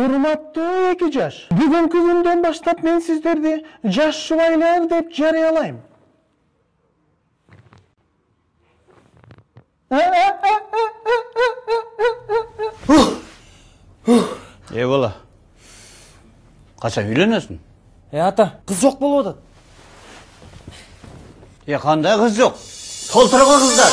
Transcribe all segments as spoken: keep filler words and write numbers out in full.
Урматтуу эки жаш, бүгүнкү күндөн баштап мен сиздерди жаш жубайлар деп жарыялайм. Эй бала, качан үйлөнөсүң? Э ата, кыз жок болуп атат. Е, кандай кыз жок? Толтурган кыздар.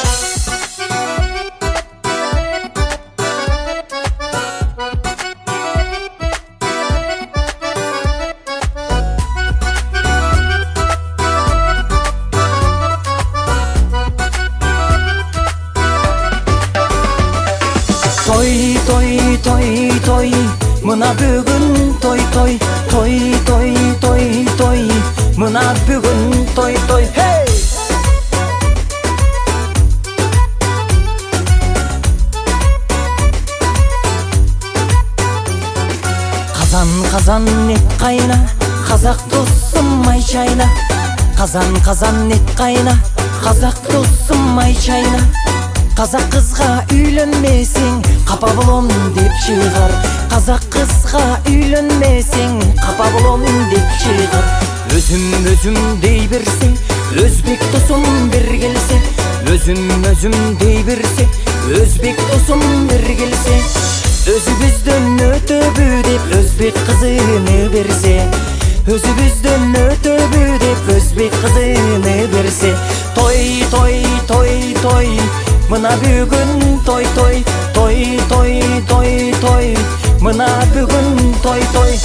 Той, той, той, той, мына бүгүн той, той, той, той, той, той, мына бүгүн той, той, хей! Казан, казан, эт кайна, казак досум май чайна. Казан, казан, эт кайна, казак досум май чайна. Казак кызга үйлөнмесең, капа болом деп чыгар. Казак кызга үйлөнмесең, капа болом деп чыгар. Өзүм өзүм дей берсе, өзбек досум бир келсе. Өзүм өзүм дей берсе, өзбек досум бир келсе. Өзүбүздөн өтөбү деп өзбек кызыны берсе. Өзүбүздөн өтөбү деп өзбек кызыны берсе. Той, той, той, той, мына бүгүн той, той, той, той, той, той, мына бүгүн той, той.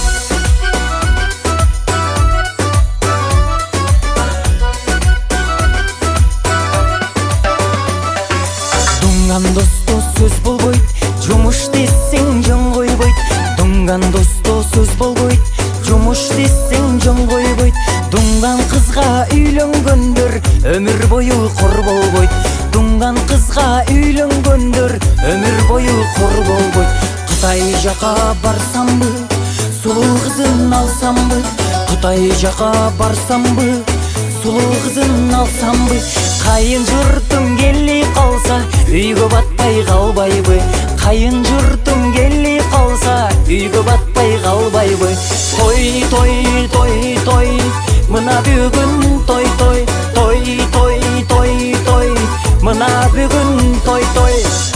Дуңган досто сөз болбойт, жумуш десең жөн койбойт. Дуңган досто сөз болбойт, жумуш десең жөн койбойт. Дуңган кызга үйлөнгөндөр өмүр бою кор болбойт. Дуңган кызга үйлөнгөндөр өмүр бою кор болбойт. Кытай жака барсамбы, сулуу кызын алсамбы. Кытай жака барсамбы, сулуу кызын алсамбы. Кайын журтум келип калса, үйгө батпай калбайбы. Кайын журтум келип калса, үйгө батпай калбайбы. Той, той, той, той, мына бүгүн той, той, той, той, той, той, мына бүгүн той, той.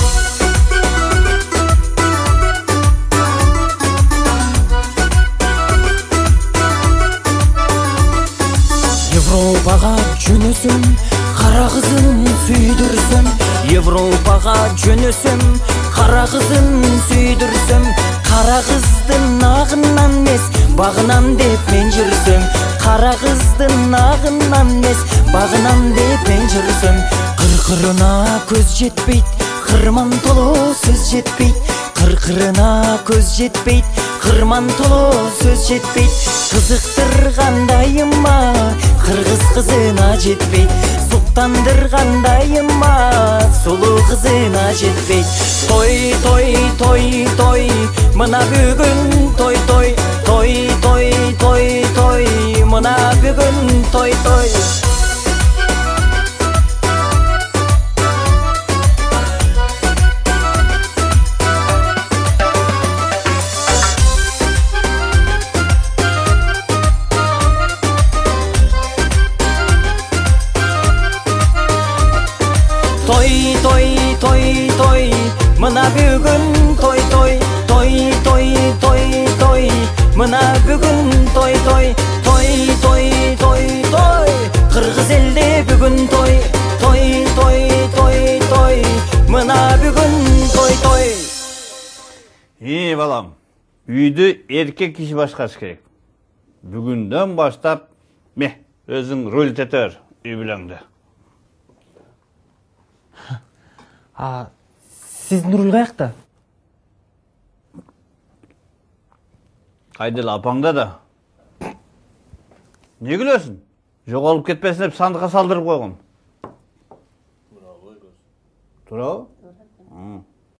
Европага жөнөсөм, кара кызын сүйдүрсөм. Европага жөнөсөм, кара кызын сүйдүрсөм. Кара кыздын агынан эмес, багынан деп мен жүрсөм. Кара кыздын агынан эмес, багынан деп мен жүрсөм. Кыркырына көз жетпейт, кырман толо сөз жетпейт. Кыркырына көз жетпейт, кырман толо сөз жетпейт. Кызыктыргандайыма кыргыз кызына жетпейт. Суктандыргандайыма сулуу кызына жетпейт. Той, той, той, той, мына бүгүн той, той, той, той, той, той, мына бүгүн той, той. Той, той, той, той, мына бүгүн той, той, той, той, той, той, мына бүгүн той, той, той, той, той, той, кыргыз элде бүгүн той, той, той, той, той, мына бүгүн той, той. Эй балам, үйдү эркек киши башкарыш керек. Бүгүндөн баштап, ме, өзүң руль тетер үй бүлөңдү. А сиздин руль каякта? Кайдыл апаңда да. Не күлөсүң? Жоголуп кетпесин деп сандыкка салдырып койгон. Турабы?